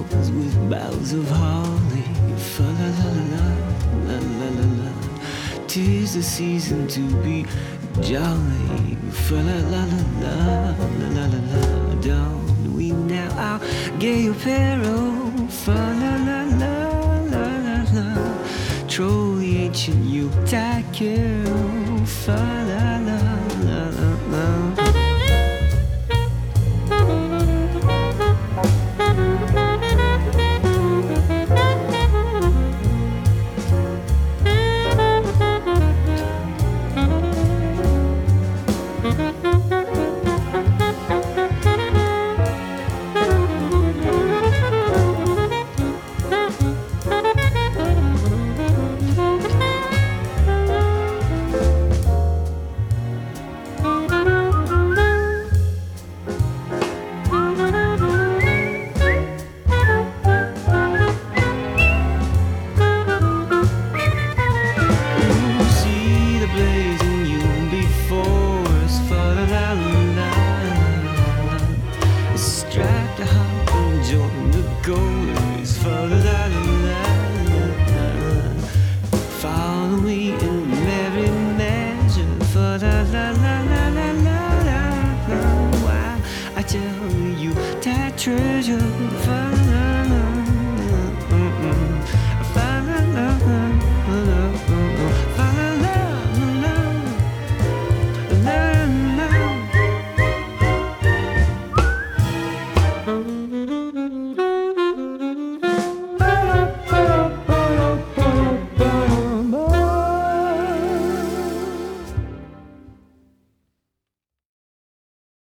rose with boughs of holly. Fa la la la la la la la. 'Tis the season to be jolly. Fa la la la la la la la la. Don't we now our gay apparel? Fa la la la la la la. Troll the ancient Yuletide carol. Fa la la la la la. Follow me in merry measure. For la la la la la la la. Why I tell you that treasure.